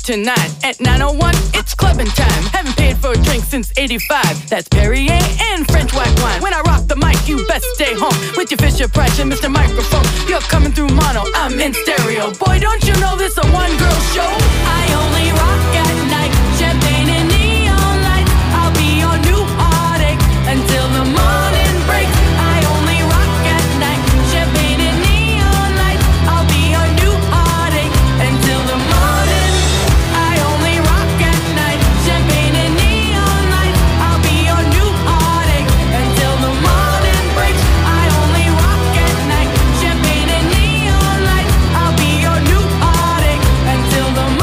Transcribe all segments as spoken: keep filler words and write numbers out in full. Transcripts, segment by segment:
tonight. At nine oh one, it's clubbing time. Haven't paid for a drink since eighty-five. That's Perrier and French white wine. When I rock the mic, you best stay home with your Fisher Price and Mister Microphone. You're coming through mono, I'm in stereo. Boy, don't you know this a one-girl show? I only rock at night. Champagne and neon lights. I'll be your new heartache until the morning breaks. I only rock at night. Champagne and neon lights. I'll be your new heartache until the morning. I only rock at night. Champagne and neon lights. I'll be your new heartache until the morning breaks. I only rock at night. Champagne and neon lights. I'll be your new heartache until the morning.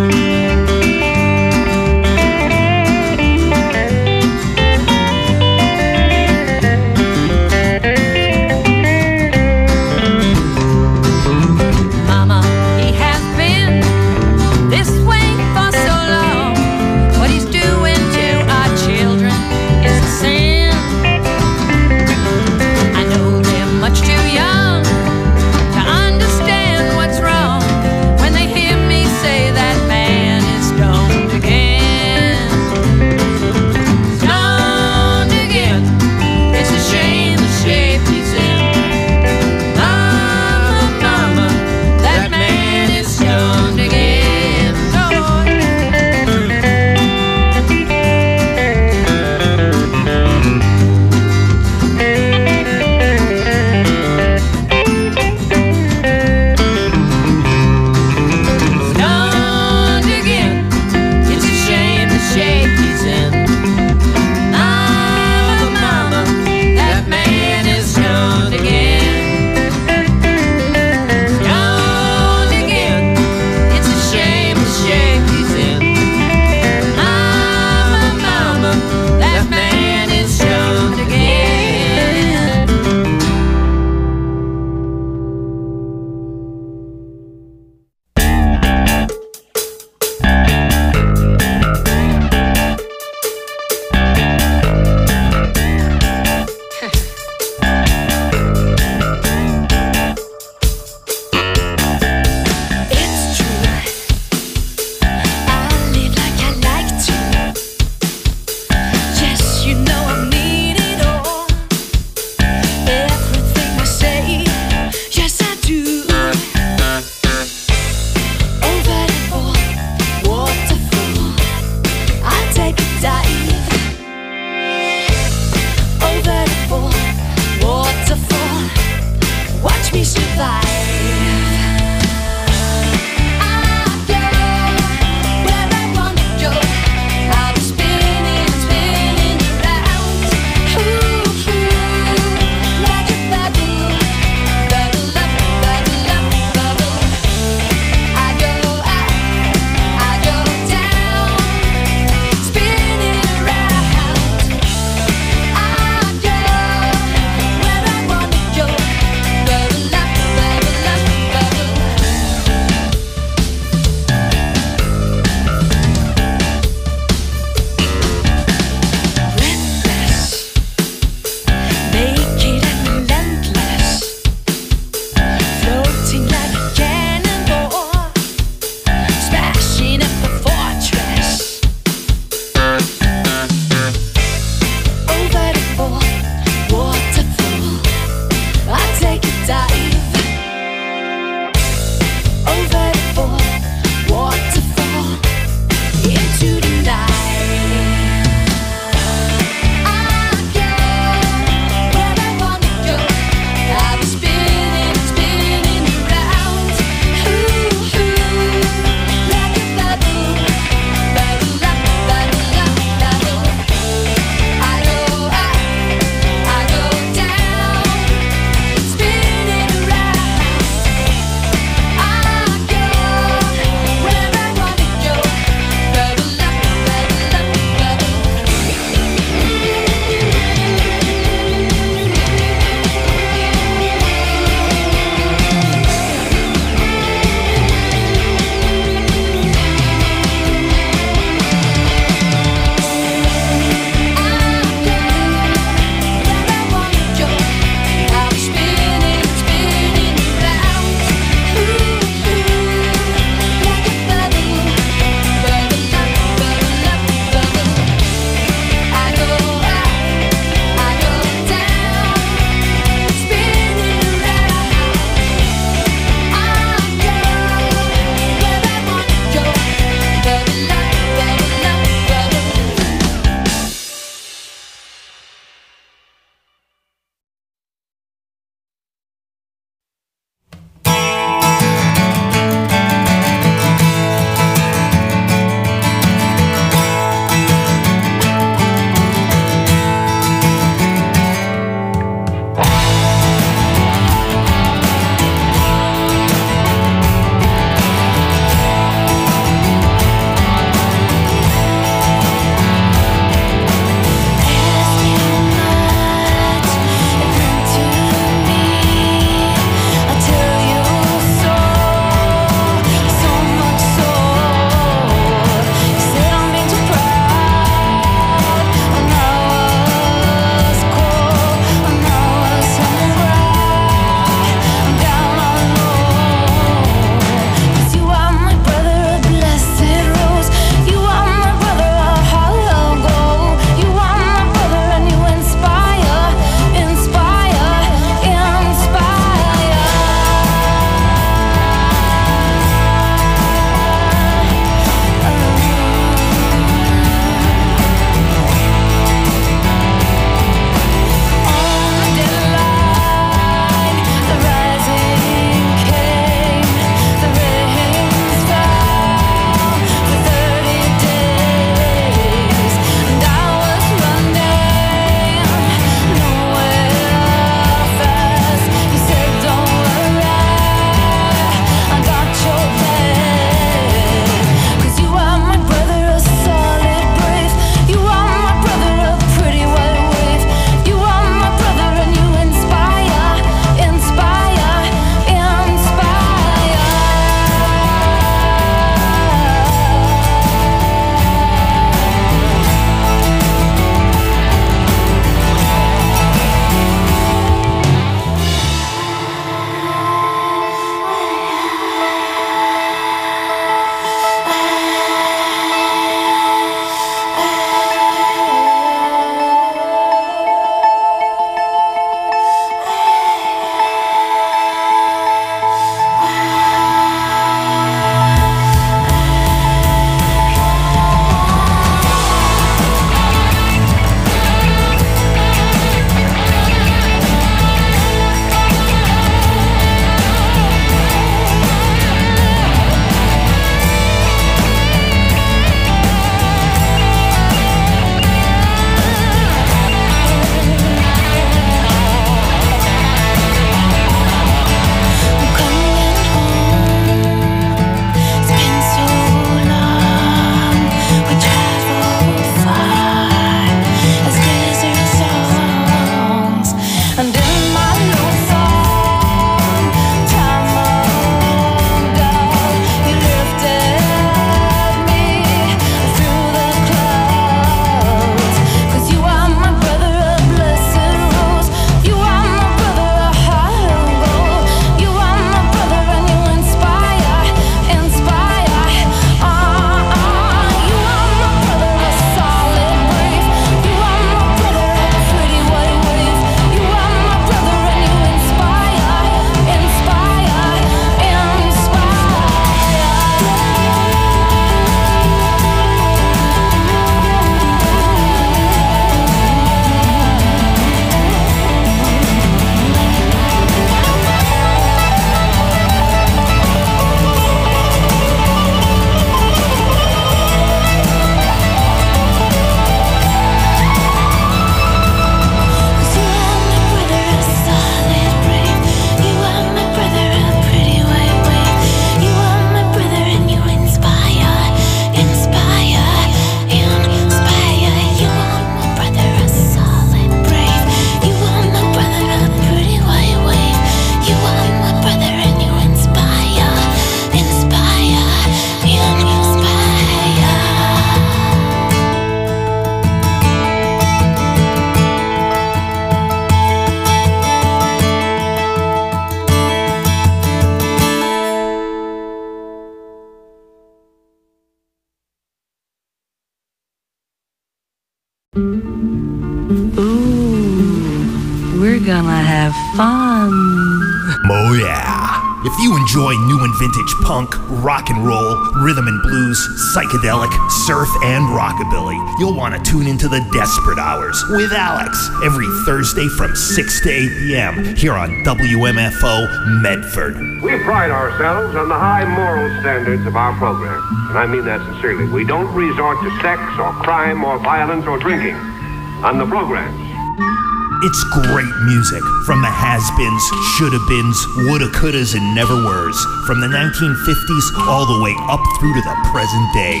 We're gonna have fun. Oh yeah. If you enjoy new and vintage punk, rock and roll, rhythm and blues, psychedelic, surf, and rockabilly, you'll want to tune into the Desperate Hours with Alex every Thursday from six to eight p.m. here on W M F O Medford. We pride ourselves on the high moral standards of our program, and I mean that sincerely. We don't resort to sex or crime or violence or drinking on the programs. It's great music from the has-beens, shoulda-beens, woulda-couldas, and never-weres, from the nineteen fifties all the way up through to the present day.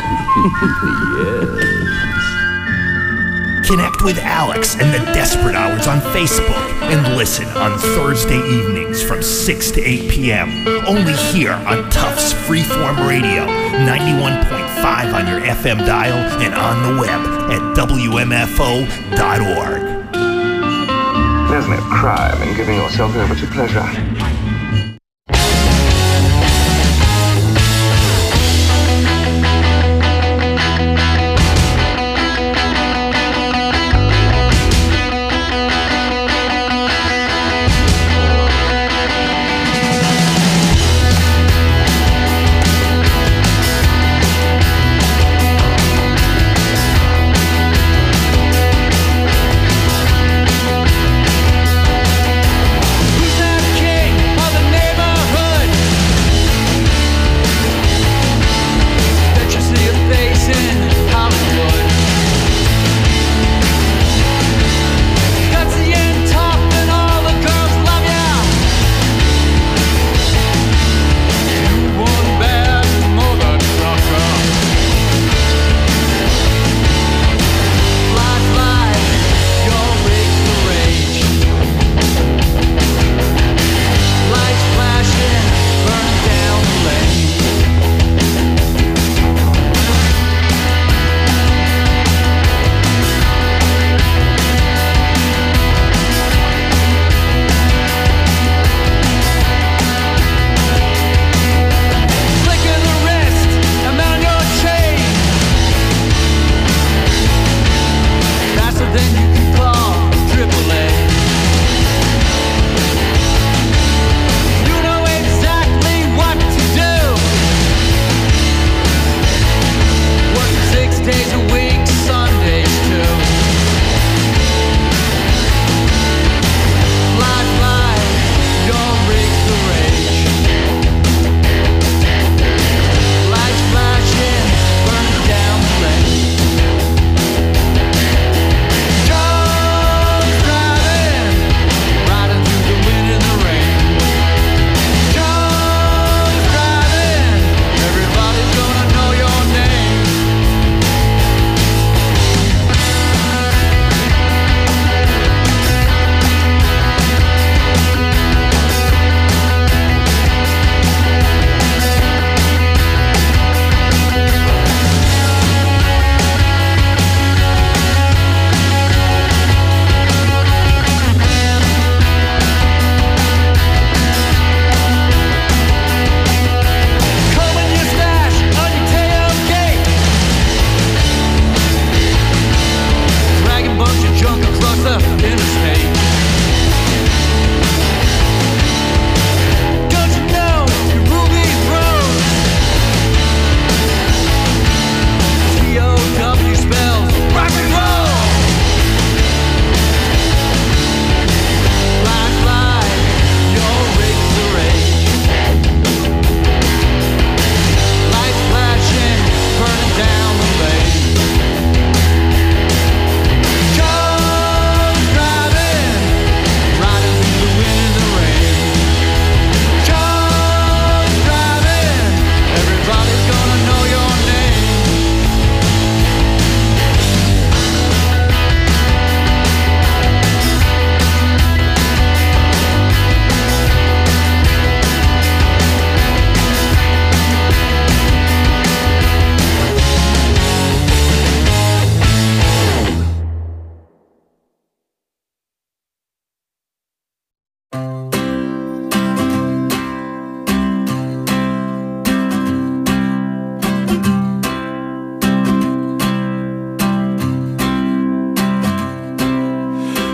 Yes. Connect with Alex and the Desperate Hours on Facebook and listen on Thursday evenings from six to eight p.m. only here on Tufts Freeform Radio, ninety-one point five on your F M dial and on the web at W M F O dot org. There's no crime in giving yourself over to pleasure. Who's that kid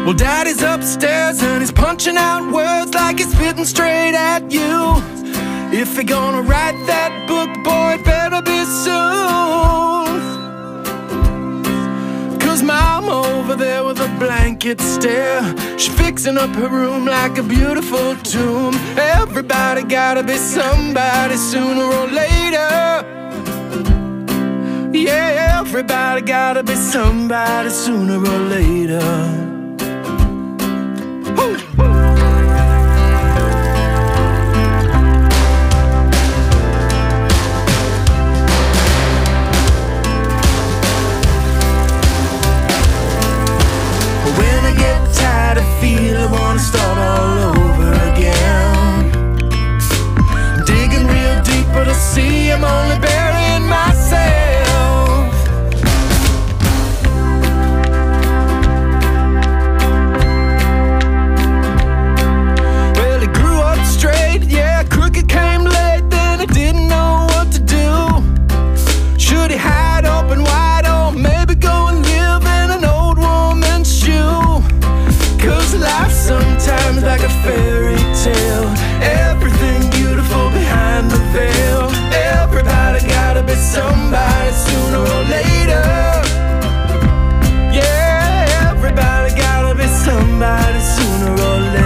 Well, Daddy's upstairs and he's punching out words like he's spitting straight at you. If you're gonna write that book, boy, it better be soon. Cause Mom over there with a blanket stare, she's fixing up her room like a beautiful tomb. Everybody gotta be somebody sooner or later. Yeah, everybody gotta be somebody sooner or later. Woo! When I get tired, I feel I wanna start all over again. Digging real deep, but I see I'm only burying myself. Sometimes like a fairy tale, everything beautiful behind the veil. Everybody gotta be somebody sooner or later. Yeah, everybody gotta be somebody sooner or later.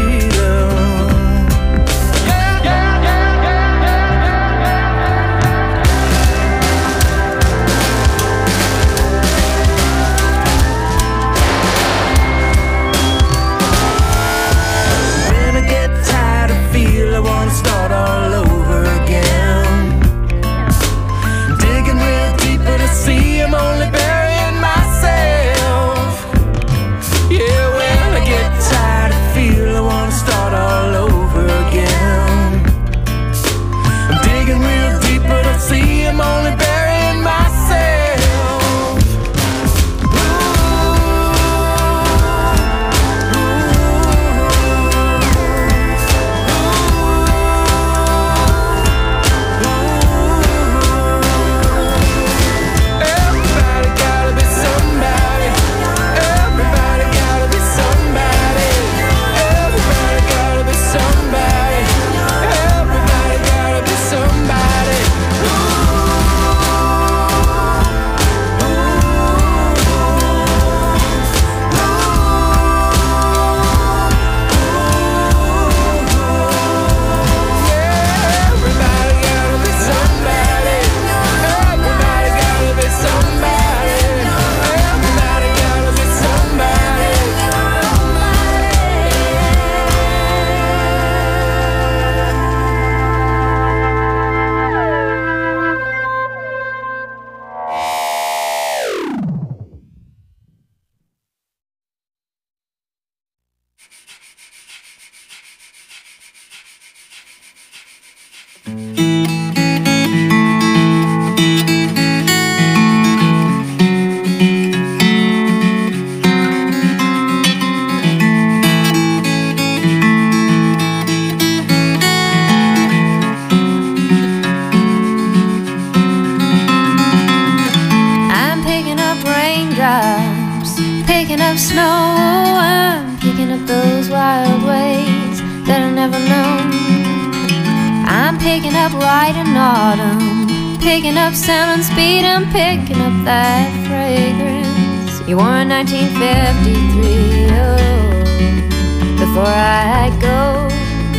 I wanna start all over again. Digging real deep, but I see I'm only burying myself. Yeah, when I get tired, I feel I wanna start all over again. I'm digging real deep, but I see I'm only burying myself. nineteen fifty-three, oh, before I go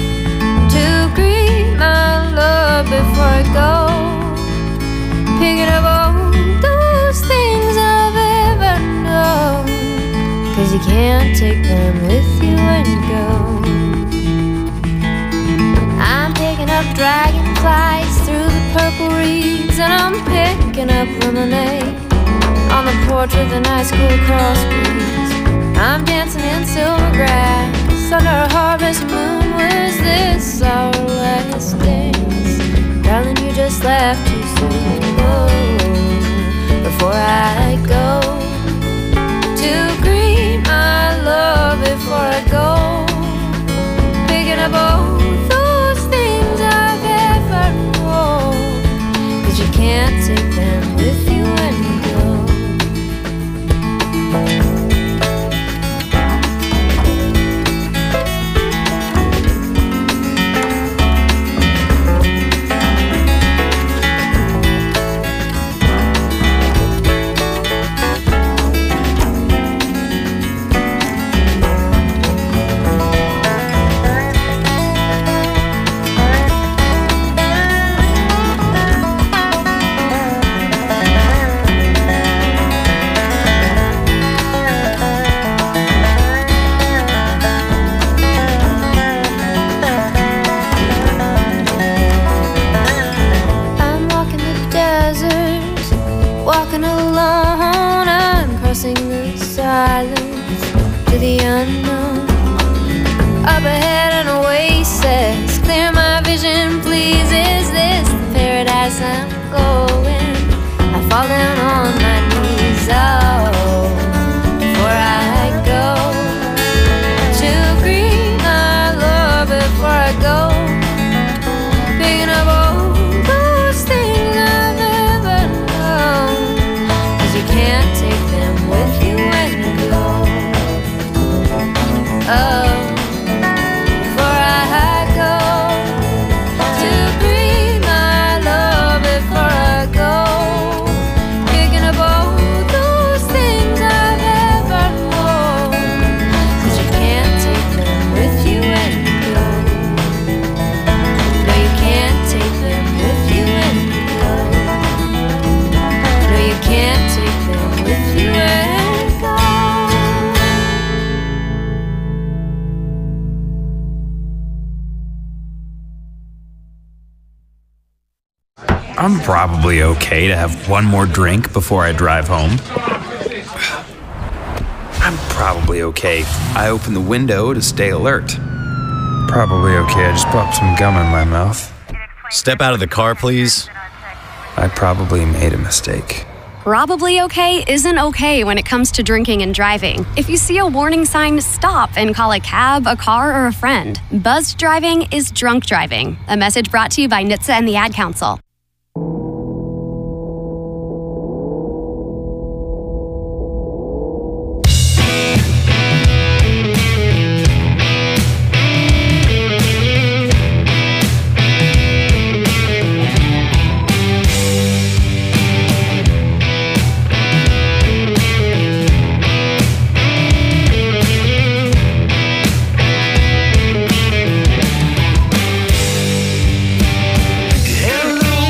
to greet my love, before I go picking up all those things I've ever known, 'cause you can't take them with you when you go. I'm picking up dragonflies through the purple reeds, and I'm picking up lemonade on the porch with an ice cool cross breeze. I'm dancing in silver grass under a harvest moon. Was this our last dance? Darling, you just left too soon. Oh, before I go to greet my love, before I go picking up all those things I've ever known, 'cause you can't take them with you when you go. the unknown. Up ahead an oasis, clear my vision, please. Is this the paradise I'm going? I fall down on my knees, oh, before I go to greet my Lord, before I go, picking up all those things I've ever known, 'cause you can't take them with you when you go. Oh, before I go to greet my Lord, before I go, picking up all those things I've ever known, 'cause you can't take them with you when you go. No, you can't take them with you when you go. No, you can't take them with you when you go. I'm probably okay to have one more drink before I drive home. I'm probably okay. I open the window to stay alert. Probably okay. I just popped some gum in my mouth. Step out of the car, please. I probably made a mistake. Probably okay isn't okay when it comes to drinking and driving. If you see a warning sign, stop and call a cab, a car, or a friend. Buzzed driving is drunk driving. A message brought to you by N H T S A and the Ad Council. Hello,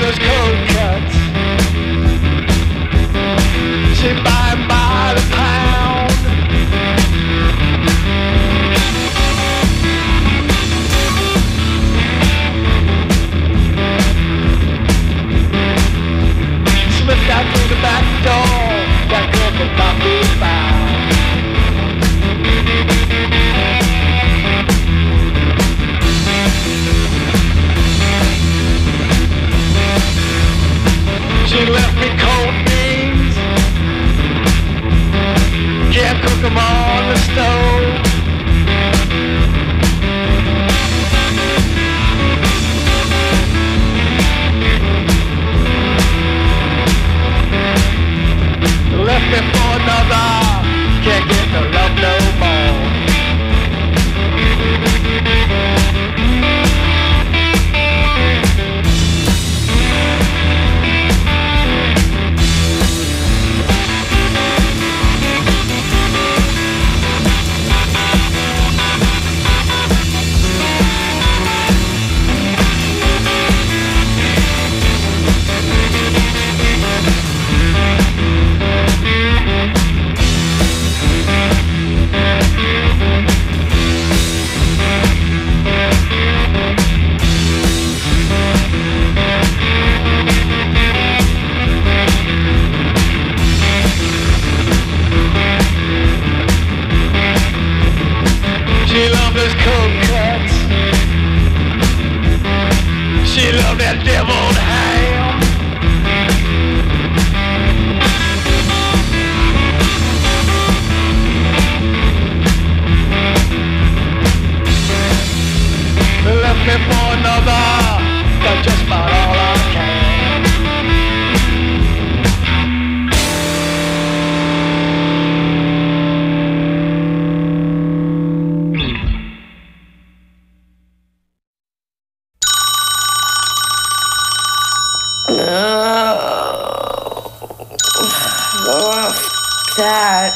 those cold cuts. She buy 'em by the pound. Slipped out through the back door. That girl could not be found. She left me cold beans. Can't cook 'em on the stove. Left me for another. Can't get no love no more. She loved those cold cuts. She loved that deviled ham. Left me for another. Got just about all I can. That.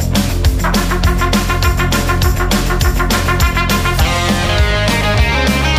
She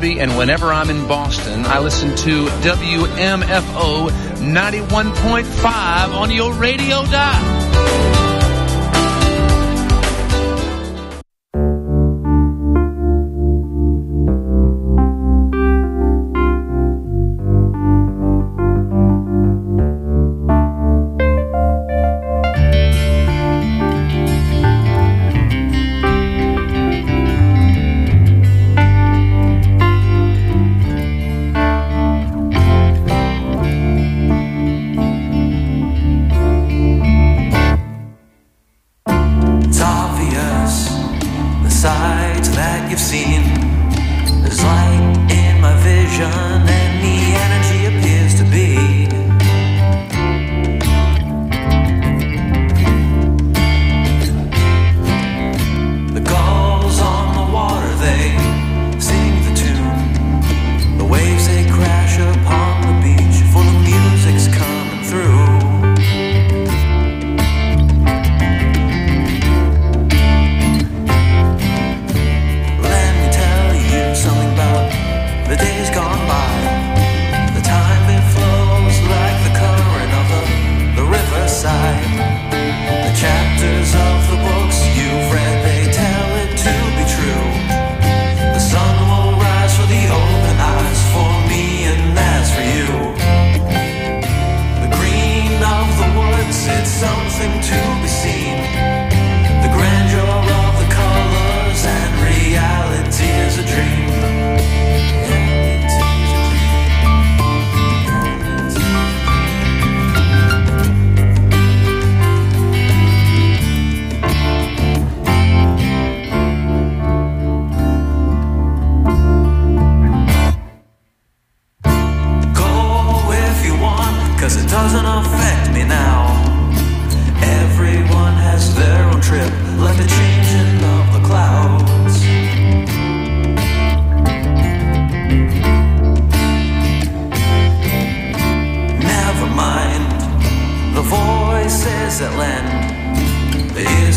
Mosby, and whenever I'm in Boston, I listen to W M F O ninety-one point five on your radio dial. that lend the